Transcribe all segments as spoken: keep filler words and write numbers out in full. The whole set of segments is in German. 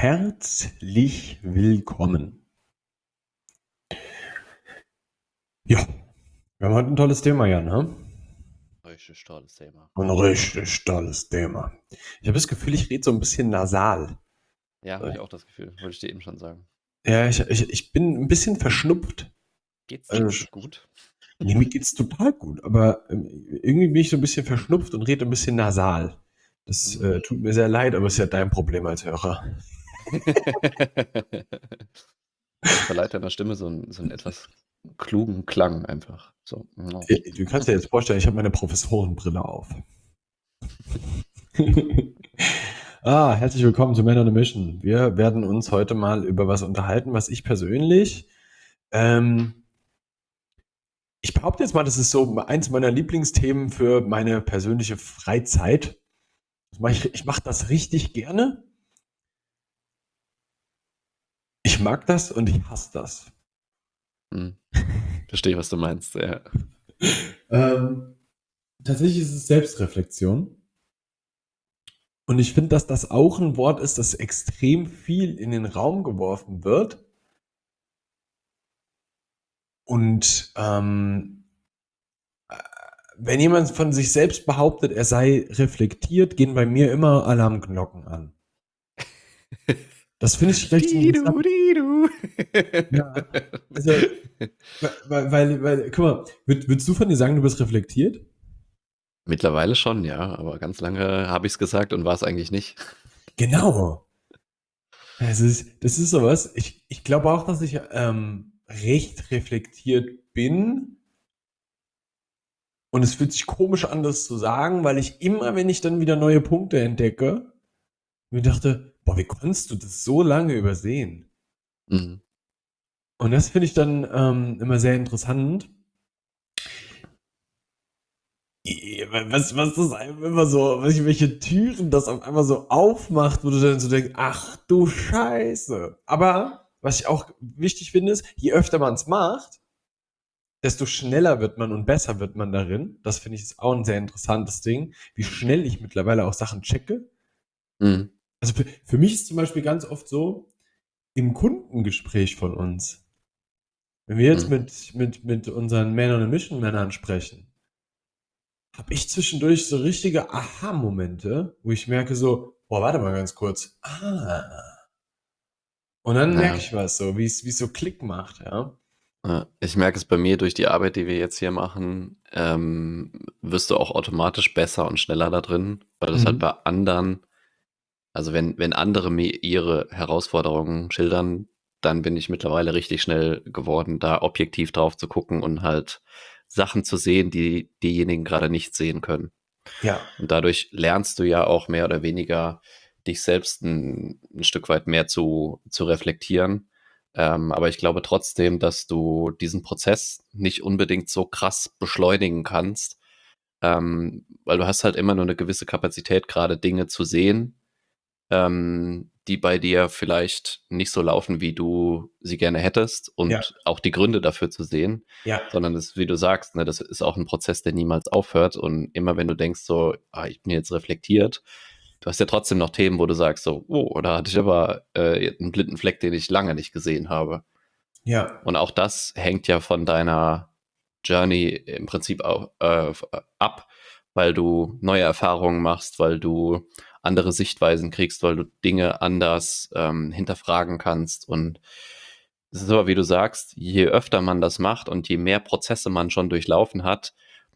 Herzlich willkommen. Ja, wir haben heute ein tolles Thema, Jan, ne? Richtig tolles Thema. Ein richtig tolles Thema. Ich habe das Gefühl, ich rede so ein bisschen nasal. Ja, habe ich auch das Gefühl. Wollte ich dir eben schon sagen. Ja, ich, ich, ich bin ein bisschen verschnupft. Geht's dir Also, nicht sch- gut? nee, mir geht's total gut, aber ähm, irgendwie bin ich so ein bisschen verschnupft und rede ein bisschen nasal. Das Mhm. äh, tut mir sehr leid, aber es ist ja dein Problem als Hörer. Das verleiht deiner Stimme so einen, so einen etwas klugen Klang einfach. So. Ja. Äh, Du kannst dir jetzt vorstellen, ich habe meine Professorenbrille auf. Ah, herzlich willkommen zu Man on a Mission. Wir werden uns heute mal über was unterhalten, was ich persönlich, ähm, ich behaupte jetzt mal, das ist so eins meiner Lieblingsthemen für meine persönliche Freizeit. Das mach ich ich mache das richtig gerne. Ich mag das und ich hasse das. Hm. Verstehe, was du meinst. Ja. Ähm, tatsächlich ist es Selbstreflexion. Und ich finde, dass das auch ein Wort ist, das extrem viel in den Raum geworfen wird. Und ähm, wenn jemand von sich selbst behauptet, er sei reflektiert, gehen bei mir immer Alarmglocken an. Das finde ich recht Didu, interessant. didu. Ja, also, weil, weil, weil guck mal, würd, würdest du von dir sagen, du bist reflektiert? Mittlerweile schon, ja, aber ganz lange habe ich es gesagt und war es eigentlich nicht. Genau. Das ist, das ist sowas. Ich, ich glaube auch, dass ich ähm, recht reflektiert bin. Und es fühlt sich komisch an, das zu sagen, weil ich immer, wenn ich dann wieder neue Punkte entdecke, mir dachte, boah, wie konntest du das so lange übersehen? Mhm. Und das finde ich dann ähm, immer sehr interessant. Was, was das einem immer so, welche, welche Türen das auf einmal so aufmacht, wo du dann so denkst, ach du Scheiße. Aber was ich auch wichtig finde, ist, je öfter man es macht, desto schneller wird man und besser wird man darin. Das finde ich ist auch ein sehr interessantes Ding, wie schnell ich mittlerweile auch Sachen checke. Mhm. Also für, für mich ist zum Beispiel ganz oft so, im Kundengespräch von uns, wenn wir jetzt Mhm. mit, mit, mit unseren Man on a Mission Männern sprechen, habe ich zwischendurch so richtige Aha-Momente, wo ich merke so, boah, warte mal ganz kurz. Ah. Und dann merke Ja. ich was so, wie es wie es so Klick macht, ja. Ja, ich merke es bei mir durch die Arbeit, die wir jetzt hier machen, ähm, wirst du auch automatisch besser und schneller da drin, weil das halt Mhm. bei anderen, also wenn, wenn andere mir ihre Herausforderungen schildern, dann bin ich mittlerweile richtig schnell geworden, da objektiv drauf zu gucken und halt Sachen zu sehen, die diejenigen gerade nicht sehen können. Ja. Und dadurch lernst du ja auch mehr oder weniger dich selbst ein, ein Stück weit mehr zu, zu reflektieren. Ähm, aber ich glaube trotzdem, dass du diesen Prozess nicht unbedingt so krass beschleunigen kannst, ähm, weil du hast halt immer nur eine gewisse Kapazität, gerade Dinge zu sehen, ähm, die bei dir vielleicht nicht so laufen, wie du sie gerne hättest Ja. und auch die Gründe dafür zu sehen, Ja. sondern das, wie du sagst, ne, das ist auch ein Prozess, der niemals aufhört und immer wenn du denkst so, ah, ich bin jetzt reflektiert, du hast ja trotzdem noch Themen, wo du sagst so, oh, da hatte ich aber äh, einen blinden Fleck, den ich lange nicht gesehen habe. Ja. Und auch das hängt ja von deiner Journey im Prinzip auch, äh, ab, weil du neue Erfahrungen machst, weil du andere Sichtweisen kriegst, weil du Dinge anders ähm, hinterfragen kannst. Und es ist aber, wie du sagst, je öfter man das macht und je mehr Prozesse man schon durchlaufen hat,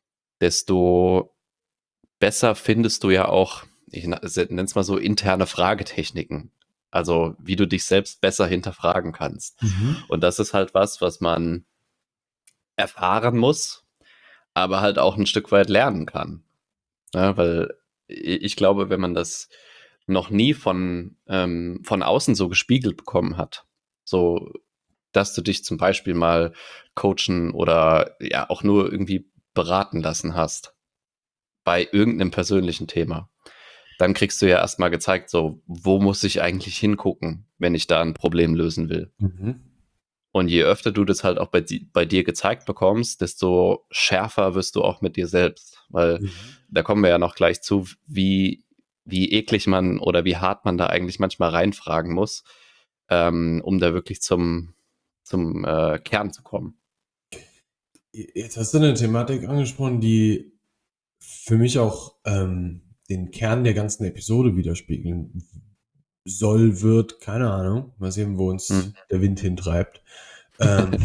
desto besser findest du ja auch, ich nenne es mal so, interne Fragetechniken. Also wie du dich selbst besser hinterfragen kannst. Mhm. Und das ist halt was, was man erfahren muss, aber halt auch ein Stück weit lernen kann. Ja, weil ich glaube, wenn man das noch nie von, ähm, von außen so gespiegelt bekommen hat, so dass du dich zum Beispiel mal coachen oder ja auch nur irgendwie beraten lassen hast bei irgendeinem persönlichen Thema, dann kriegst du ja erstmal gezeigt, so, wo muss ich eigentlich hingucken, wenn ich da ein Problem lösen will. Mhm. Und je öfter du das halt auch bei, di- bei dir gezeigt bekommst, desto schärfer wirst du auch mit dir selbst. Weil Mhm. da kommen wir ja noch gleich zu, wie wie eklig man oder wie hart man da eigentlich manchmal reinfragen muss, ähm, um da wirklich zum, zum äh, Kern zu kommen. Jetzt hast du eine Thematik angesprochen, die für mich auch ähm, den Kern der ganzen Episode widerspiegeln soll, wird, keine Ahnung. Mal sehen, wo uns Mhm. der Wind hintreibt. Ähm,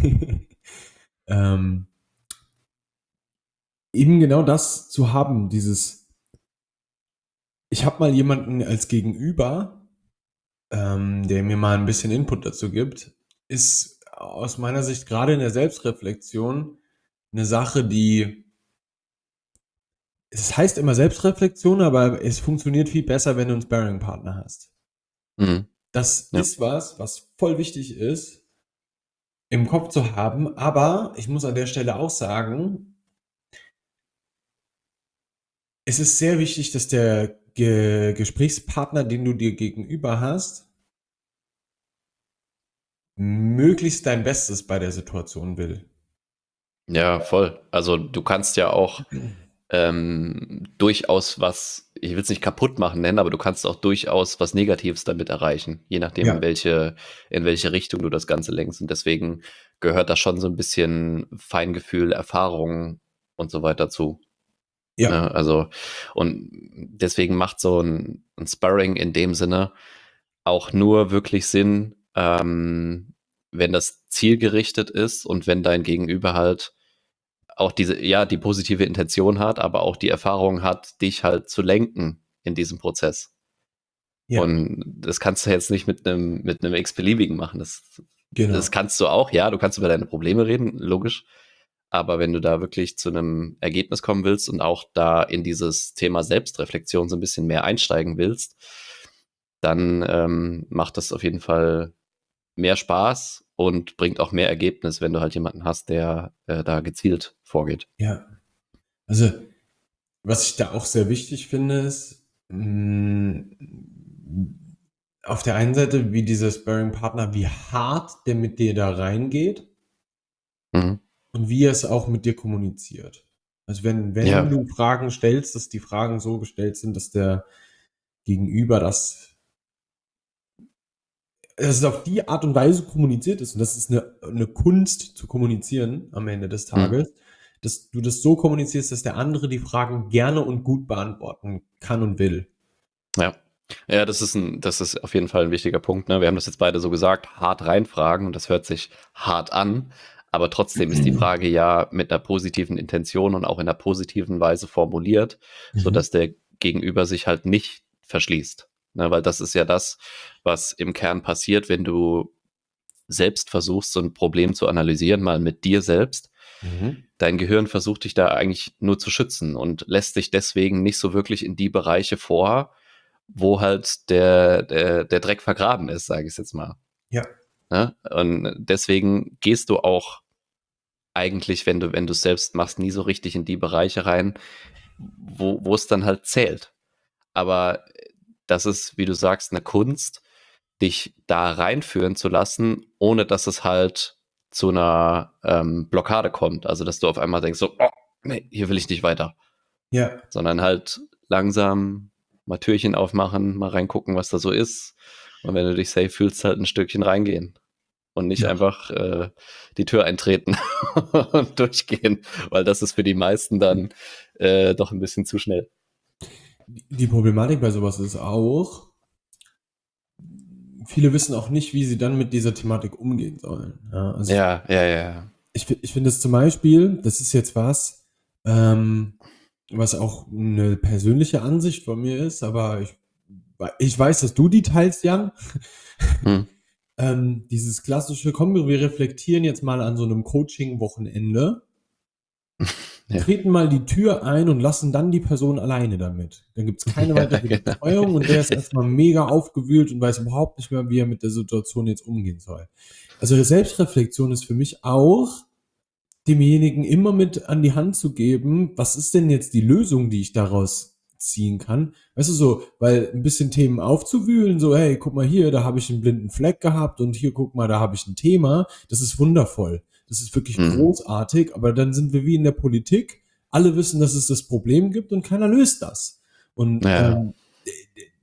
ähm, eben genau das zu haben, dieses, ich habe mal jemanden als Gegenüber, ähm, der mir mal ein bisschen Input dazu gibt, ist aus meiner Sicht gerade in der Selbstreflexion eine Sache, die, es heißt immer Selbstreflexion, aber es funktioniert viel besser, wenn du einen Sparring-Partner hast. Mhm. Das Ja. ist was, was voll wichtig ist, im Kopf zu haben, aber ich muss an der Stelle auch sagen, es ist sehr wichtig, dass der Ge Gesprächspartner, den du dir gegenüber hast, möglichst dein Bestes bei der Situation will. Ja, voll. Also du kannst ja auch ähm, durchaus was, ich will es nicht kaputt machen nennen, aber du kannst auch durchaus was Negatives damit erreichen, je nachdem, Ja, in welche, in welche Richtung du das Ganze lenkst. Und deswegen gehört da schon so ein bisschen Feingefühl, Erfahrung und so weiter zu. ja, Ne? Also, und deswegen macht so ein, ein Sparring in dem Sinne auch nur wirklich Sinn, ähm, wenn das zielgerichtet ist und wenn dein Gegenüber halt auch diese, ja, die positive Intention hat, aber auch die Erfahrung hat, dich halt zu lenken in diesem Prozess. ja, Und das kannst du jetzt nicht mit einem, mit einem x-beliebigen machen. Das, das genau. kannst du auch, ja, du kannst über deine Probleme reden, logisch. Aber wenn du da wirklich zu einem Ergebnis kommen willst und auch da in dieses Thema Selbstreflexion so ein bisschen mehr einsteigen willst, dann ähm, macht das auf jeden Fall mehr Spaß und bringt auch mehr Ergebnis, wenn du halt jemanden hast, der äh, da gezielt vorgeht. Ja, also was ich da auch sehr wichtig finde, ist, mh, auf der einen Seite, wie dieser Sparring-Partner, wie hart der mit dir da reingeht Mhm. und wie er es auch mit dir kommuniziert. Also wenn, wenn Ja, du Fragen stellst, dass die Fragen so gestellt sind, dass der Gegenüber das, dass es auf die Art und Weise kommuniziert ist. Und das ist eine, eine Kunst zu kommunizieren am Ende des mhm. Tages, dass du das so kommunizierst, dass der andere die Fragen gerne und gut beantworten kann und will. Ja. Ja, das ist ein, das ist auf jeden Fall ein wichtiger Punkt. Ne? Wir haben das jetzt beide so gesagt, hart reinfragen und das hört sich hart an, aber trotzdem ist die Frage ja mit einer positiven Intention und auch in einer positiven Weise formuliert, Mhm. sodass der Gegenüber sich halt nicht verschließt. Ne? Weil das ist ja das, was im Kern passiert, wenn du selbst versuchst, so ein Problem zu analysieren, mal mit dir selbst. Mhm. Dein Gehirn versucht dich da eigentlich nur zu schützen und lässt dich deswegen nicht so wirklich in die Bereiche vor, wo halt der, der, der Dreck vergraben ist, sage ich es jetzt mal. Ja, Ne? Und deswegen gehst du auch eigentlich, wenn du, wenn du es selbst machst, nie so richtig in die Bereiche rein, wo, wo es dann halt zählt. Aber das ist, wie du sagst, eine Kunst, dich da reinführen zu lassen, ohne dass es halt zu einer ähm, Blockade kommt. Also, dass du auf einmal denkst, so, oh, nee, hier will ich nicht weiter. ja, Sondern halt langsam mal Türchen aufmachen, mal reingucken, was da so ist. Und wenn du dich safe fühlst, halt ein Stückchen reingehen. Und nicht ja. einfach äh, die Tür eintreten und durchgehen, weil das ist für die meisten dann äh, doch ein bisschen zu schnell. Die Problematik bei sowas ist auch, viele wissen auch nicht, wie sie dann mit dieser Thematik umgehen sollen. Ja, also ich, Ja, ja, ja. ich, fi- ich finde es zum Beispiel, das ist jetzt was, ähm, was auch eine persönliche Ansicht von mir ist, aber ich, ich weiß, dass du die teilst, Jan. Hm. Ähm, dieses klassische, komm, wir reflektieren jetzt mal an so einem Coaching-Wochenende, Ja, treten mal die Tür ein und lassen dann die Person alleine damit. Dann gibt's keine ja, weitere genau. Betreuung und der ist erstmal mega aufgewühlt und weiß überhaupt nicht mehr, wie er mit der Situation jetzt umgehen soll. Also Selbstreflexion ist für mich auch, demjenigen immer mit an die Hand zu geben, was ist denn jetzt die Lösung, die ich daraus ziehen kann? Weißt du so, weil ein bisschen Themen aufzuwühlen, so, hey, guck mal hier, da habe ich einen blinden Fleck gehabt und hier, guck mal, da habe ich ein Thema, das ist wundervoll. Das ist wirklich Hm. großartig, aber dann sind wir wie in der Politik. Alle wissen, dass es das Problem gibt und keiner löst das. Und Ja, ähm,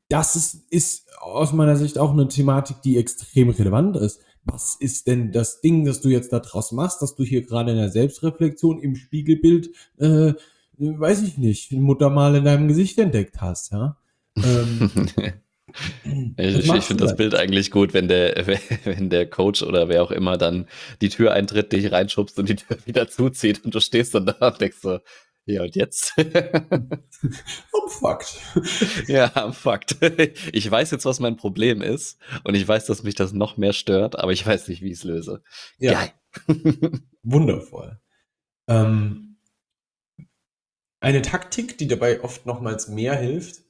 das ist, ist aus meiner Sicht auch eine Thematik, die extrem relevant ist. Was ist denn das Ding, das du jetzt da draus machst, dass du hier gerade in der Selbstreflexion im Spiegelbild, äh, weiß ich nicht, ein Muttermal in deinem Gesicht entdeckt hast, ja? Ähm, was Ich, ich machst du finde das da Bild jetzt? eigentlich gut, wenn der, wenn der Coach oder wer auch immer dann die Tür eintritt, dich reinschubst und die Tür wieder zuzieht und du stehst dann da und denkst so, ja und jetzt? Oh, fucked. Ja, Fakt. Ich weiß jetzt, was mein Problem ist und ich weiß, dass mich das noch mehr stört, aber ich weiß nicht, wie ich es löse. Geil. Ja, wundervoll. Ähm, eine Taktik, die dabei oft nochmals mehr hilft,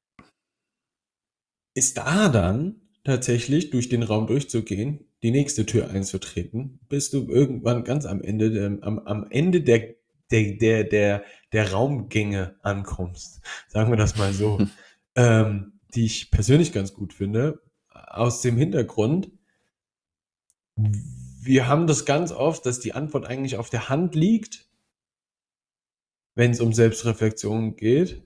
ist da dann tatsächlich durch den Raum durchzugehen, die nächste Tür einzutreten, bis du irgendwann ganz am Ende, der, am, am Ende der, der, der, der, der Raumgänge ankommst. Sagen wir das mal so. Ähm, die ich persönlich ganz gut finde. Aus dem Hintergrund, wir haben das ganz oft, dass die Antwort eigentlich auf der Hand liegt, wenn es um Selbstreflexion geht.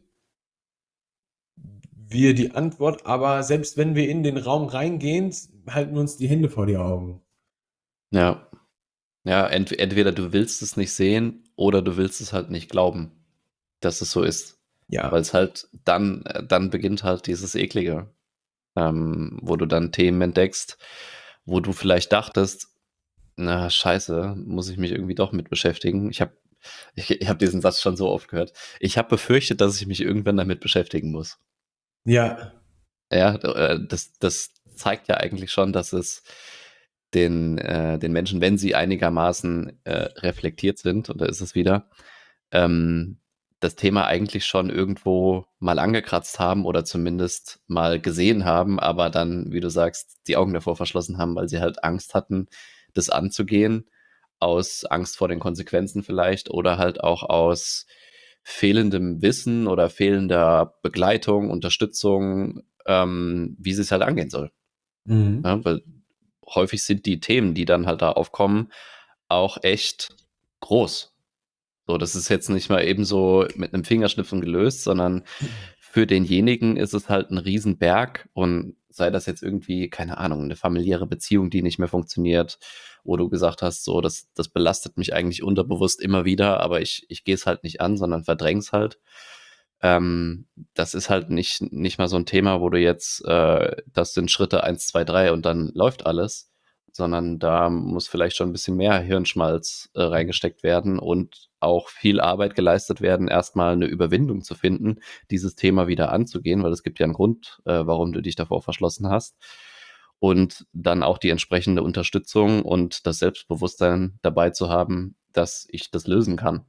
Wir die Antwort, aber selbst wenn wir in den Raum reingehen, halten wir uns die Hände vor die Augen. Ja. Ja, ent entweder du willst es nicht sehen oder du willst es halt nicht glauben, dass es so ist. Weil Ja, es halt dann, äh, dann beginnt halt dieses Eklige, ähm, wo du dann Themen entdeckst, wo du vielleicht dachtest, na, scheiße, muss ich mich irgendwie doch mit beschäftigen. Ich habe ich, ich hab diesen Satz schon so oft gehört. Ich habe befürchtet, dass ich mich irgendwann damit beschäftigen muss. ja, Ja, äh, das, das zeigt ja eigentlich schon, dass es den, äh, den Menschen, wenn sie einigermaßen äh, reflektiert sind, und da ist es wieder, ähm, das Thema eigentlich schon irgendwo mal angekratzt haben oder zumindest mal gesehen haben, aber dann, wie du sagst, die Augen davor verschlossen haben, weil sie halt Angst hatten, das anzugehen, aus Angst vor den Konsequenzen vielleicht oder halt auch aus fehlendem Wissen oder fehlender Begleitung, Unterstützung, ähm, wie sie es halt angehen soll. mhm. Ja, weil häufig sind die Themen, die dann halt da aufkommen, auch echt groß. So, das ist jetzt nicht mal eben so mit einem Fingerschnipsen gelöst, sondern für denjenigen ist es halt ein Riesenberg und sei das jetzt irgendwie, keine Ahnung, eine familiäre Beziehung, die nicht mehr funktioniert, wo du gesagt hast, so, das, das belastet mich eigentlich unterbewusst immer wieder, aber ich, ich gehe es halt nicht an, sondern verdräng's halt. Ähm, das ist halt nicht, nicht mal so ein Thema, wo du jetzt, äh, das sind Schritte eins, zwei, drei und dann läuft alles, sondern da muss vielleicht schon ein bisschen mehr Hirnschmalz äh, reingesteckt werden und auch viel Arbeit geleistet werden, erstmal eine Überwindung zu finden, dieses Thema wieder anzugehen, weil es gibt ja einen Grund, äh, warum du dich davor verschlossen hast. Und dann auch die entsprechende Unterstützung und das Selbstbewusstsein dabei zu haben, dass ich das lösen kann.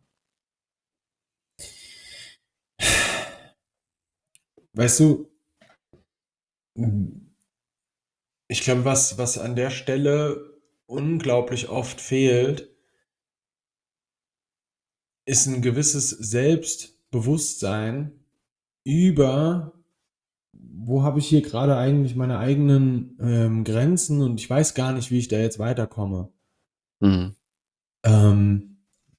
Weißt du, ich glaube, was, was an der Stelle unglaublich oft fehlt, ist ein gewisses Selbstbewusstsein über, wo habe ich hier gerade eigentlich meine eigenen ähm, Grenzen und ich weiß gar nicht, wie ich da jetzt weiterkomme. Mhm. Ähm,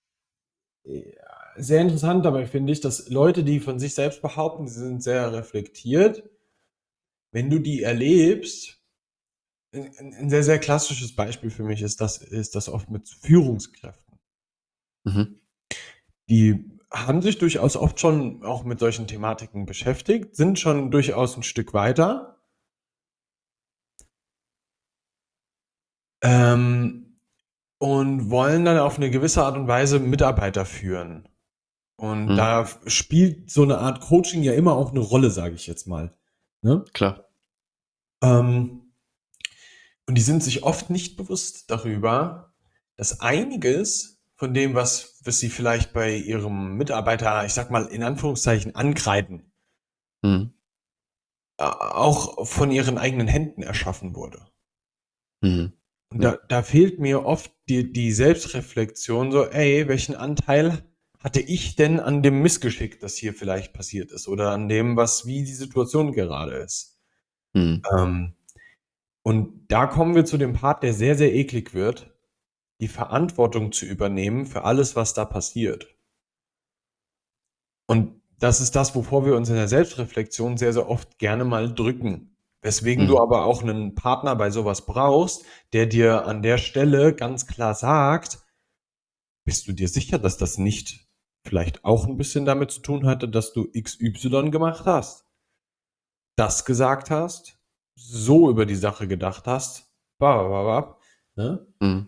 sehr interessant dabei finde ich, dass Leute, die von sich selbst behaupten, sie sind sehr reflektiert, wenn du die erlebst, ein, ein sehr, sehr klassisches Beispiel für mich ist das, ist das oft mit Führungskräften. Mhm. Die haben sich durchaus oft schon auch mit solchen Thematiken beschäftigt, sind schon durchaus ein Stück weiter, ähm, und wollen dann auf eine gewisse Art und Weise Mitarbeiter führen. Und Mhm. da spielt so eine Art Coaching ja immer auch eine Rolle, sage ich jetzt mal. Ne? Klar. Ähm, und die sind sich oft nicht bewusst darüber, dass einiges von dem, was, was sie vielleicht bei ihrem Mitarbeiter, ich sag mal in Anführungszeichen, ankreiden, Mhm. äh, auch von ihren eigenen Händen erschaffen wurde. Mhm. Und Ja. da, da fehlt mir oft die, die Selbstreflexion, so, ey, welchen Anteil hatte ich denn an dem Missgeschick, das hier vielleicht passiert ist, oder an dem, was, wie die Situation gerade ist. Mhm. Ähm, und da kommen wir zu dem Part, der sehr, sehr eklig wird, die Verantwortung zu übernehmen für alles, was da passiert. Und das ist das, wovor wir uns in der Selbstreflexion sehr, sehr oft gerne mal drücken. Weswegen du Mhm. aber auch einen Partner bei sowas brauchst, der dir an der Stelle ganz klar sagt, bist du dir sicher, dass das nicht vielleicht auch ein bisschen damit zu tun hatte, dass du X Y gemacht hast, das gesagt hast, so über die Sache gedacht hast, babababab, ne? Mhm.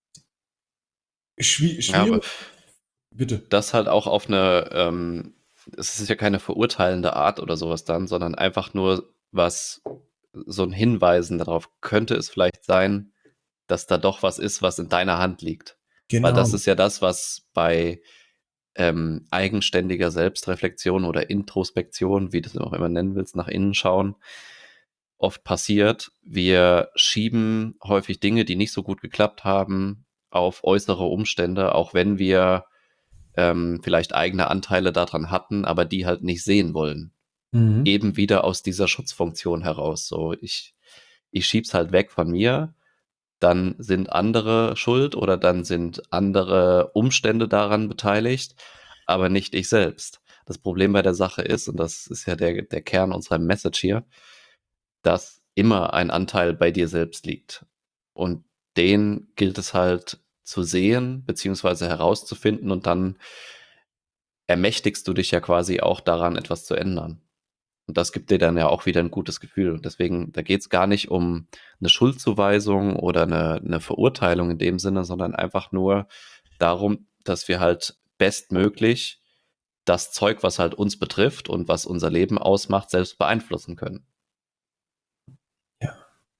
Schwi Ja, aber schwierig, bitte. das halt auch auf eine, ähm es ist ja keine verurteilende Art oder sowas dann, sondern einfach nur was so ein Hinweisen darauf könnte es vielleicht sein, dass da doch was ist, was in deiner Hand liegt. Weil das Genau. ist ja das, was bei, ähm, eigenständiger Selbstreflexion oder Introspektion, wie du es auch immer nennen willst, nach innen schauen, oft passiert. Wir schieben häufig Dinge, die nicht so gut geklappt haben, auf äußere Umstände, auch wenn wir ähm, vielleicht eigene Anteile daran hatten, aber die halt nicht sehen wollen. Mhm. Eben wieder aus dieser Schutzfunktion heraus. So, ich, ich schieb's halt weg von mir, dann sind andere schuld oder dann sind andere Umstände daran beteiligt, aber nicht ich selbst. Das Problem bei der Sache ist, und das ist ja der, der Kern unserer Message hier, dass immer ein Anteil bei dir selbst liegt. Und den gilt es halt zu sehen, beziehungsweise herauszufinden und dann ermächtigst du dich ja quasi auch daran, etwas zu ändern. Und das gibt dir dann ja auch wieder ein gutes Gefühl. Und deswegen, da geht es gar nicht um eine Schuldzuweisung oder eine, eine Verurteilung in dem Sinne, sondern einfach nur darum, dass wir halt bestmöglich das Zeug, was halt uns betrifft und was unser Leben ausmacht, selbst beeinflussen können. Ja.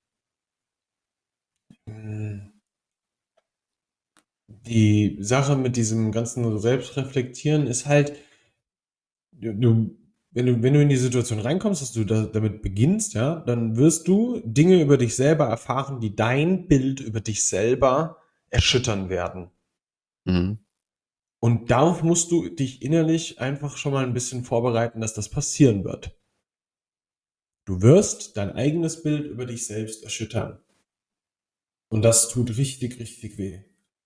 Hm. Die Sache mit diesem ganzen Selbstreflektieren ist halt, du, du, wenn du, wenn du in die Situation reinkommst, dass du da, damit beginnst, ja, dann wirst du Dinge über dich selber erfahren, die dein Bild über dich selber erschüttern werden. Mhm. Und darauf musst du dich innerlich einfach schon mal ein bisschen vorbereiten, dass das passieren wird. Du wirst dein eigenes Bild über dich selbst erschüttern. Und das tut richtig, richtig weh.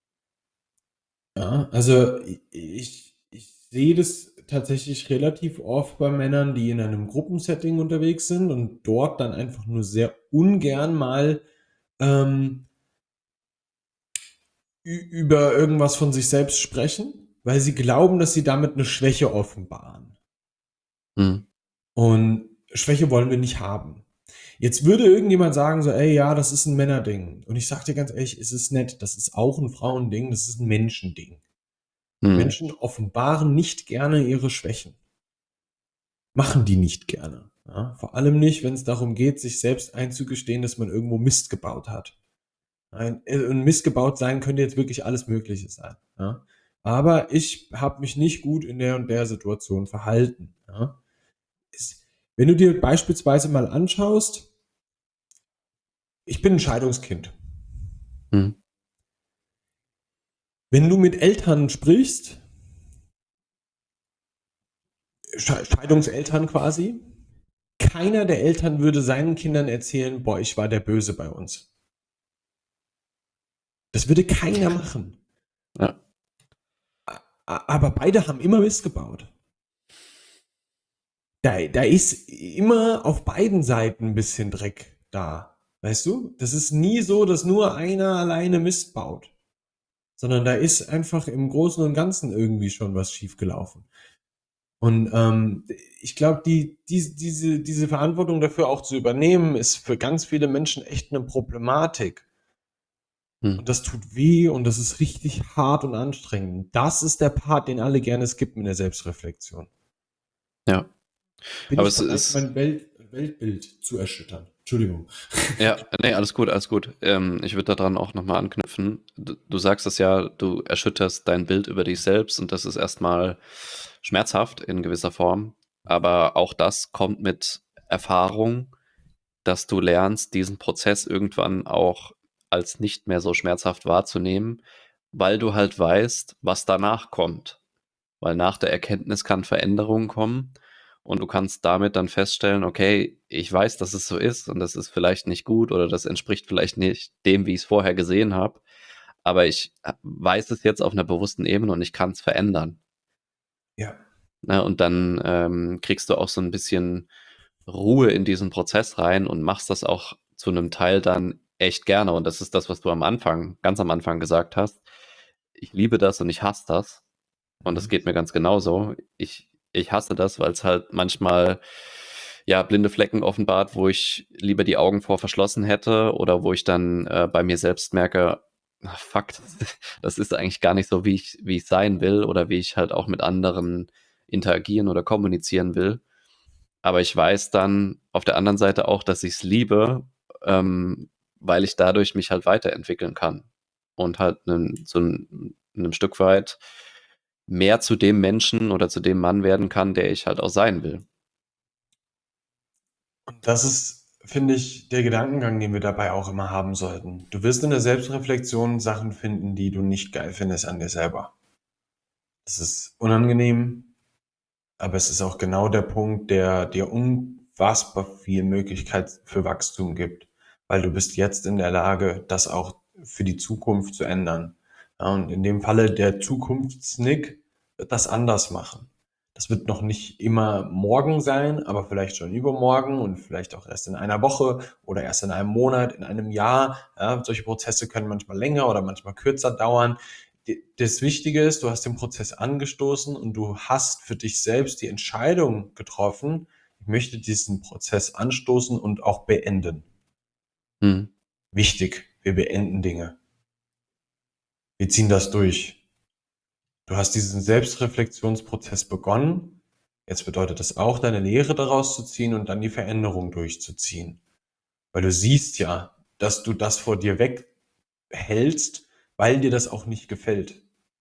Ja, also ich, ich sehe das tatsächlich relativ oft bei Männern, die in einem Gruppensetting unterwegs sind und dort dann einfach nur sehr ungern mal ähm, ü- über irgendwas von sich selbst sprechen, weil sie glauben, dass sie damit eine Schwäche offenbaren. Mhm. Und Schwäche wollen wir nicht haben. Jetzt würde irgendjemand sagen so, ey, ja, das ist ein Männerding. Und ich sag dir ganz ehrlich, es ist nett, das ist auch ein Frauending, das ist ein Menschending. Mhm. Menschen offenbaren nicht gerne ihre Schwächen. Machen die nicht gerne. Ja? Vor allem nicht, wenn es darum geht, sich selbst einzugestehen, dass man irgendwo Mist gebaut hat. Ein, äh, und Mist gebaut sein könnte jetzt wirklich alles Mögliche sein. Ja? Aber ich habe mich nicht gut in der und der Situation verhalten. Ja? Es, wenn du dir beispielsweise mal anschaust, ich bin ein Scheidungskind. Mhm. Wenn du mit Eltern sprichst, Sche- Scheidungseltern quasi, keiner der Eltern würde seinen Kindern erzählen, boah, ich war der Böse bei uns. Das würde keiner machen. Ja. Aber beide haben immer Mist gebaut. Da, da ist immer auf beiden Seiten ein bisschen Dreck da. Weißt du? Das ist nie so, dass nur einer alleine Mist baut. Sondern da ist einfach im Großen und Ganzen irgendwie schon was schiefgelaufen. Und ähm, ich glaube, die, die, diese, diese Verantwortung dafür auch zu übernehmen, ist für ganz viele Menschen echt eine Problematik. Mhm. Und das tut weh und das ist richtig hart und anstrengend. Das ist der Part, den alle gerne skippen in der Selbstreflexion. Ja. Bin Aber ich es bereit, ist, mein Welt, Weltbild zu erschüttern? Entschuldigung. ja, nee, alles gut, alles gut. Ähm, ich würde daran auch nochmal anknüpfen. Du, du sagst es ja, du erschütterst dein Bild über dich selbst und das ist erstmal schmerzhaft in gewisser Form. Aber auch das kommt mit Erfahrung, dass du lernst, diesen Prozess irgendwann auch als nicht mehr so schmerzhaft wahrzunehmen, weil du halt weißt, was danach kommt. Weil nach der Erkenntnis kann Veränderung kommen und du kannst damit dann feststellen, okay, ich weiß, dass es so ist und das ist vielleicht nicht gut oder das entspricht vielleicht nicht dem, wie ich es vorher gesehen habe, aber ich weiß es jetzt auf einer bewussten Ebene und ich kann es verändern. Ja. Ne? Und dann ähm, kriegst du auch so ein bisschen Ruhe in diesen Prozess rein und machst das auch zu einem Teil dann echt gerne. Und das ist das, was du am Anfang, ganz am Anfang gesagt hast. Ich liebe das und ich hasse das. Und das Mhm. geht mir ganz genauso. Ich, ich hasse das, weil es halt manchmal ja blinde Flecken offenbart, wo ich lieber die Augen vor verschlossen hätte oder wo ich dann äh, bei mir selbst merke, ah, fuck, das, das ist eigentlich gar nicht so, wie ich, wie ich sein will oder wie ich halt auch mit anderen interagieren oder kommunizieren will. Aber ich weiß dann auf der anderen Seite auch, dass ich es liebe, ähm, weil ich dadurch mich halt weiterentwickeln kann und halt einen, so ein, einem Stück weit mehr zu dem Menschen oder zu dem Mann werden kann, der ich halt auch sein will. Und das ist, finde ich, der Gedankengang, den wir dabei auch immer haben sollten. Du wirst in der Selbstreflexion Sachen finden, die du nicht geil findest an dir selber. Das ist unangenehm, aber es ist auch genau der Punkt, der dir unfassbar viel Möglichkeit für Wachstum gibt, weil du bist jetzt in der Lage, das auch für die Zukunft zu ändern. Ja, und in dem Falle der Zukunftsnick wird das anders machen. Das wird noch nicht immer morgen sein, aber vielleicht schon übermorgen und vielleicht auch erst in einer Woche oder erst in einem Monat, in einem Jahr. Ja, solche Prozesse können manchmal länger oder manchmal kürzer dauern. Das Wichtige ist, du hast den Prozess angestoßen und du hast für dich selbst die Entscheidung getroffen, ich möchte diesen Prozess anstoßen und auch beenden. Hm. Wichtig, wir beenden Dinge. Wir ziehen das durch. Du hast diesen Selbstreflexionsprozess begonnen. Jetzt bedeutet das auch, deine Lehre daraus zu ziehen und dann die Veränderung durchzuziehen. Weil du siehst ja, dass du das vor dir weghältst, weil dir das auch nicht gefällt.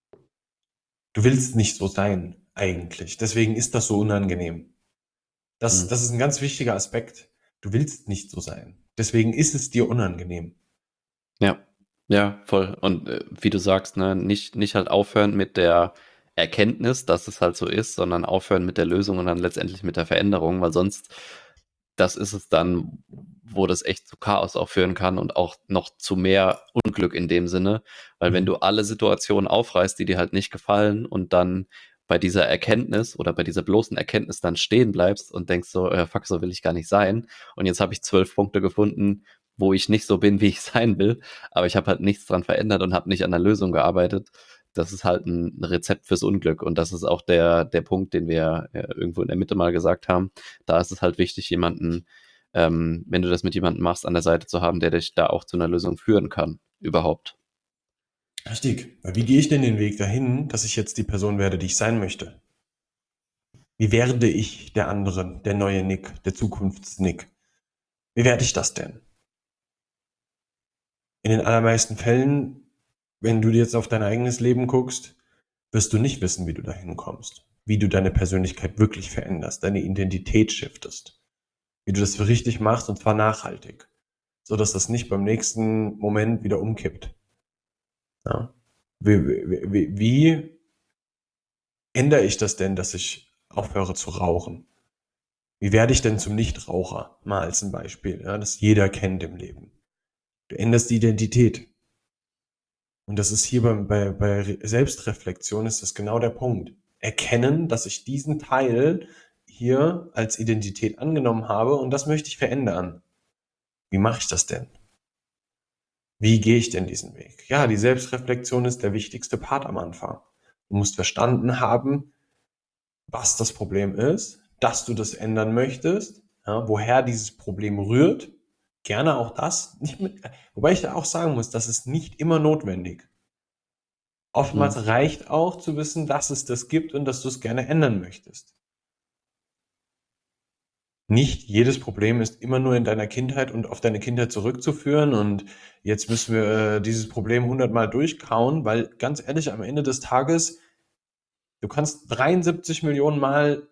Du willst nicht so sein, eigentlich. Deswegen ist das so unangenehm. Das, Hm. das ist ein ganz wichtiger Aspekt. Du willst nicht so sein. Deswegen ist es dir unangenehm. Ja, ja, voll. Und äh, wie du sagst, ne, nicht, nicht halt aufhören mit der Erkenntnis, dass es halt so ist, sondern aufhören mit der Lösung und dann letztendlich mit der Veränderung, weil sonst, das ist es dann, wo das echt zu Chaos auch führen kann und auch noch zu mehr Unglück in dem Sinne, weil wenn Mhm. du alle Situationen aufreißt, die dir halt nicht gefallen und dann bei dieser Erkenntnis oder bei dieser bloßen Erkenntnis dann stehen bleibst und denkst so, äh, fuck, so will ich gar nicht sein und jetzt habe ich zwölf Punkte gefunden, wo ich nicht so bin, wie ich sein will, aber ich habe halt nichts dran verändert und habe nicht an der Lösung gearbeitet. Das ist halt ein Rezept fürs Unglück und das ist auch der, der Punkt, den wir äh, irgendwo in der Mitte mal gesagt haben. Da ist es halt wichtig, jemanden, ähm, wenn du das mit jemandem machst, an der Seite zu haben, der dich da auch zu einer Lösung führen kann, überhaupt. Richtig. Weil wie gehe ich denn den Weg dahin, dass ich jetzt die Person werde, die ich sein möchte? Wie werde ich der andere, der neue Nick, der Zukunfts-Nick? Wie werde ich das denn? In den allermeisten Fällen, wenn du jetzt auf dein eigenes Leben guckst, wirst du nicht wissen, wie du dahin kommst. Wie du deine Persönlichkeit wirklich veränderst, deine Identität shiftest. Wie du das für richtig machst und zwar nachhaltig. So dass das nicht beim nächsten Moment wieder umkippt. Ja. Wie, wie, wie, wie ändere ich das denn, dass ich aufhöre zu rauchen? Wie werde ich denn zum Nichtraucher? Mal als ein Beispiel, ja, das jeder kennt im Leben. Du änderst die Identität. Und das ist hier bei, bei, bei Selbstreflexion ist das genau der Punkt. Erkennen, dass ich diesen Teil hier als Identität angenommen habe und das möchte ich verändern. Wie mache ich das denn? Wie gehe ich denn diesen Weg? Ja, die Selbstreflexion ist der wichtigste Part am Anfang. Du musst verstanden haben, was das Problem ist, dass du das ändern möchtest, ja, woher dieses Problem rührt. Gerne auch das. Nicht mit, wobei ich da auch sagen muss, das ist nicht immer notwendig. Hm. Oftmals reicht auch zu wissen, dass es das gibt und dass du es gerne ändern möchtest. Nicht jedes Problem ist immer nur in deiner Kindheit und auf deine Kindheit zurückzuführen und jetzt müssen wir äh, dieses Problem hundertmal durchkauen, weil ganz ehrlich, am Ende des Tages, du kannst dreiundsiebzig Millionen Mal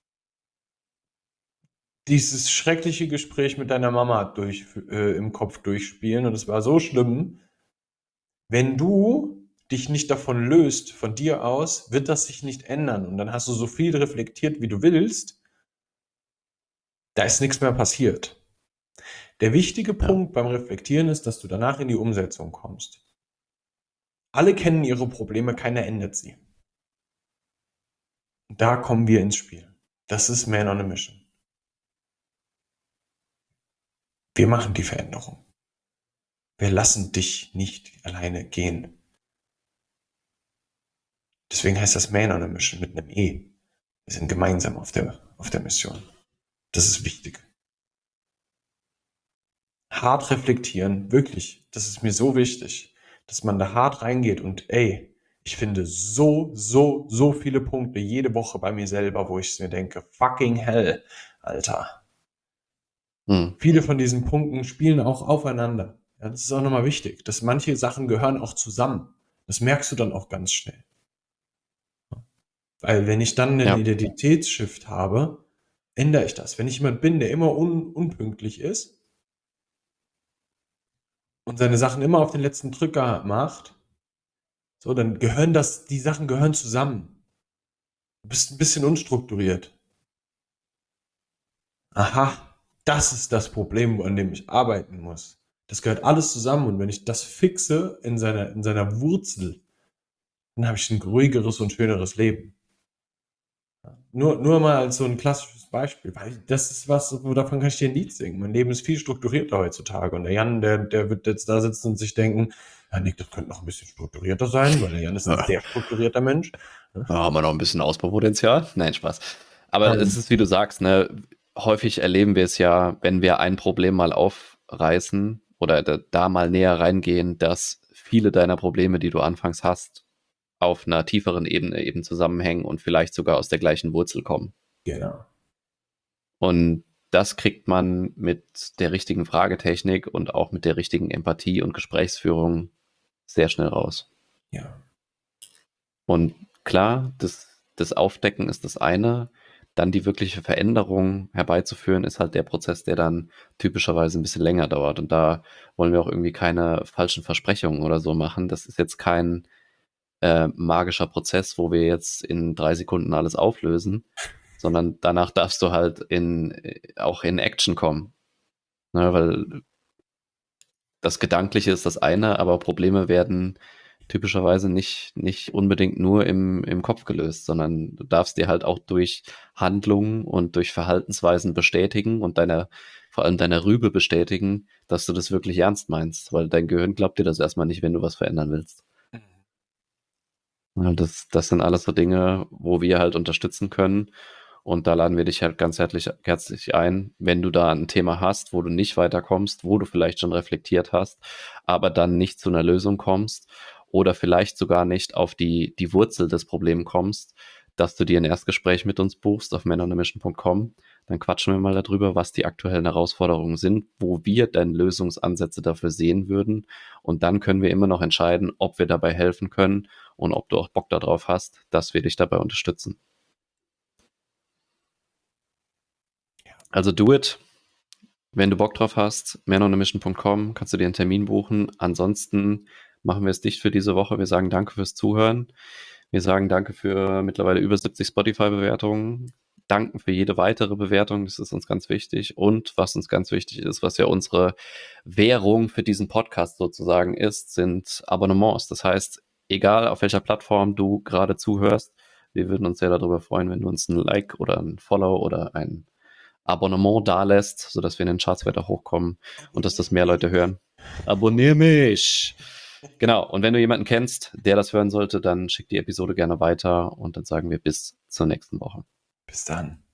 dieses schreckliche Gespräch mit deiner Mama durch, äh, im Kopf durchspielen und es war so schlimm. Wenn du dich nicht davon löst, von dir aus, wird das sich nicht ändern und dann hast du so viel reflektiert, wie du willst, da ist nichts mehr passiert. Der wichtige Ja. Punkt beim Reflektieren ist, dass du danach in die Umsetzung kommst. Alle kennen ihre Probleme, keiner ändert sie. Da kommen wir ins Spiel. Das ist Man on a Mission. Wir machen die Veränderung. Wir lassen dich nicht alleine gehen. Deswegen heißt das Man on a Mission mit einem E. Wir sind gemeinsam auf der, auf der Mission. Das ist wichtig. Hart reflektieren, wirklich. Das ist mir so wichtig, dass man da hart reingeht und ey, ich finde so, so, so viele Punkte jede Woche bei mir selber, wo ich mir denke, fucking hell, Alter. Hm. Viele von diesen Punkten spielen auch aufeinander. Ja, das ist auch nochmal wichtig, dass manche Sachen gehören auch zusammen. Das merkst du dann auch ganz schnell. Weil wenn ich dann einen Ja. Identitätsshift habe, ändere ich das. Wenn ich jemand bin, der immer un unpünktlich ist und seine Sachen immer auf den letzten Drücker macht, so, dann gehören das, die Sachen gehören zusammen. Du bist ein bisschen unstrukturiert. Aha, das ist das Problem, an dem ich arbeiten muss. Das gehört alles zusammen und wenn ich das fixe in seiner, in seiner Wurzel, dann habe ich ein ruhigeres und schöneres Leben. Nur, nur mal als so ein klassisches Beispiel, weil das ist was, wo davon kann ich dir ein Lied singen. Mein Leben ist viel strukturierter heutzutage und der Jan, der, der wird jetzt da sitzen und sich denken, ja, Nick, das könnte noch ein bisschen strukturierter sein, weil der Jan ist ein sehr strukturierter Mensch. Da haben wir noch ein bisschen Ausbaupotenzial. Nein, Spaß. Aber Ähm, es ist, wie du sagst, ne, häufig erleben wir es ja, wenn wir ein Problem mal aufreißen oder da, da mal näher reingehen, dass viele deiner Probleme, die du anfangs hast, auf einer tieferen Ebene eben zusammenhängen und vielleicht sogar aus der gleichen Wurzel kommen. Genau. Und das kriegt man mit der richtigen Fragetechnik und auch mit der richtigen Empathie und Gesprächsführung sehr schnell raus. Ja. Und klar, das, das Aufdecken ist das eine. Dann die wirkliche Veränderung herbeizuführen, ist halt der Prozess, der dann typischerweise ein bisschen länger dauert. Und da wollen wir auch irgendwie keine falschen Versprechungen oder so machen. Das ist jetzt kein äh, magischer Prozess, wo wir jetzt in drei Sekunden alles auflösen, sondern danach darfst du halt in, auch in Action kommen. Ne, weil das Gedankliche ist das eine, aber Probleme werden typischerweise nicht, nicht unbedingt nur im, im Kopf gelöst, sondern du darfst dir halt auch durch Handlungen und durch Verhaltensweisen bestätigen und deiner, vor allem deiner Rübe bestätigen, dass du das wirklich ernst meinst, weil dein Gehirn glaubt dir das erstmal nicht, wenn du was verändern willst. Ja, das, das sind alles so Dinge, wo wir halt unterstützen können. Und da laden wir dich halt ganz herzlich, herzlich ein, wenn du da ein Thema hast, wo du nicht weiterkommst, wo du vielleicht schon reflektiert hast, aber dann nicht zu einer Lösung kommst oder vielleicht sogar nicht auf die, die Wurzel des Problems kommst, dass du dir ein Erstgespräch mit uns buchst auf men on a mission punkt com. Dann quatschen wir mal darüber, was die aktuellen Herausforderungen sind, wo wir dann Lösungsansätze dafür sehen würden. Und dann können wir immer noch entscheiden, ob wir dabei helfen können und ob du auch Bock darauf hast, dass wir dich dabei unterstützen. Also do it. Wenn du Bock drauf hast, men on a mission punkt com, kannst du dir einen Termin buchen. Ansonsten machen wir es dicht für diese Woche. Wir sagen danke fürs Zuhören. Wir sagen danke für mittlerweile über siebzig Spotify-Bewertungen. Danken für jede weitere Bewertung, das ist uns ganz wichtig. Und was uns ganz wichtig ist, was ja unsere Währung für diesen Podcast sozusagen ist, sind Abonnements. Das heißt, egal auf welcher Plattform du gerade zuhörst, wir würden uns sehr darüber freuen, wenn du uns ein Like oder ein Follow oder ein Abonnement dalässt, sodass wir in den Charts weiter hochkommen und dass das mehr Leute hören. Abonnier mich! Genau, und wenn du jemanden kennst, der das hören sollte, dann schick die Episode gerne weiter und dann sagen wir bis zur nächsten Woche. Bis dann.